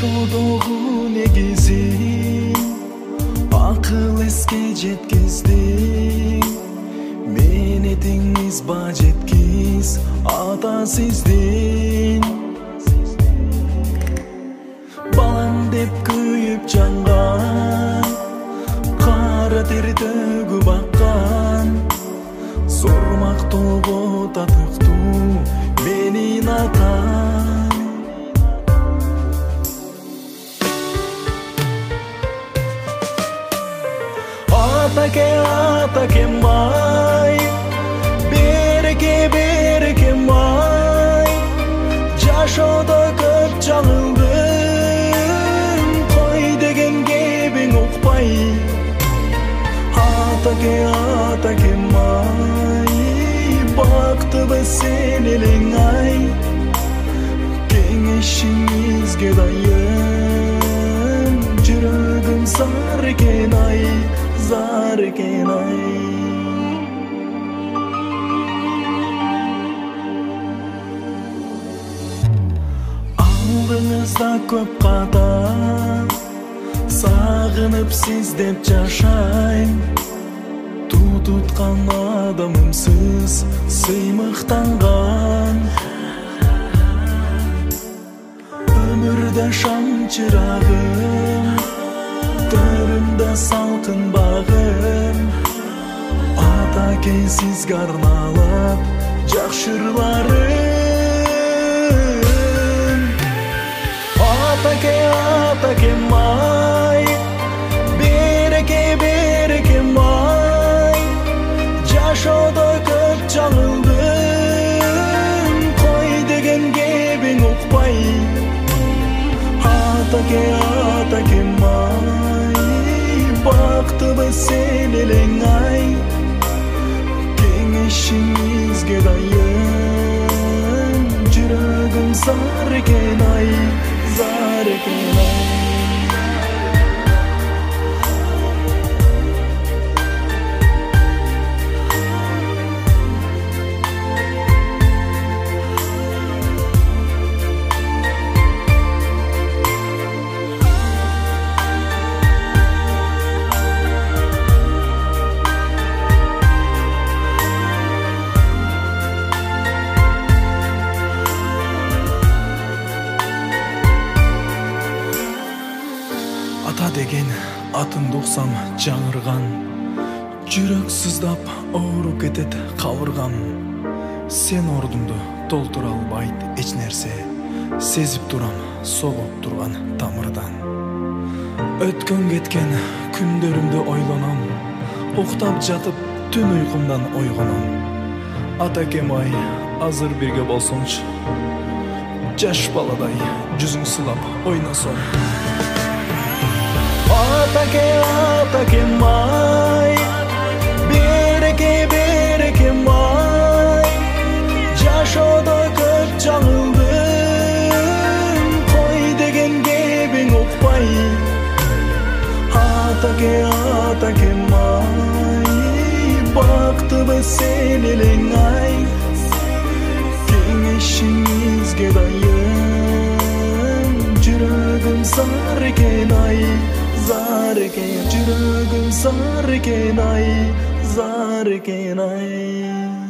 Жашоодогу негизи акыл эске жеткиздиң. Менетиңиз ба жеткиз ата сиздин. Балам деп күйүп жанган, кара тер төгүп аккан, зор мактоого татыктуу менин атам. Атаке май, береке май, жашоодо көп жаңылдым, кой деген кебиң укпай. Атаке май, бактыбыз сен элең ай, кеңешиңизге дайым, жүрөгүм зар экен ай, zar eken ay. Алдыңызда көп ката, сагынып сиз деп жашайм. Туу туткан адамымсыз сыймыктанган. Өмүрдө шам чырагым, төрүмдө салкын багым, атаке сизге арналап жакшырларым. Атаке май, береке май, жашоодо көп жаңылдым, кой деген кебиң укпай. Атаке май, бактыбыз сен элең ай, кеңешиңизге дайым, жүрөгүм зар экен ай, зар экен ай. Ата деген атыңды уксам жаңырган, жүрөк сыздап ооруп кетет кабыргам. Сен ордуңду толтура албайт эч нерсе, сезип турам согуп турган тамырдан. Өткөн кеткен күндөрүмдү ойлоном, уктап жатып түн уйкумдан ойгоном. Атакем ай, азыр бирге болсоңчу, жаш баладай жүзүң сылап ойносом. Атаке май, береке май, жашоодо көп жаңылдым, кой деген кебиң укпай. Атаке май, бактыбыз сен элең ай, кеңешиңизге дайым, жүрөгүм зар экен ай, zar eкен, жүрөгүм зар экен ай, зар экен ай.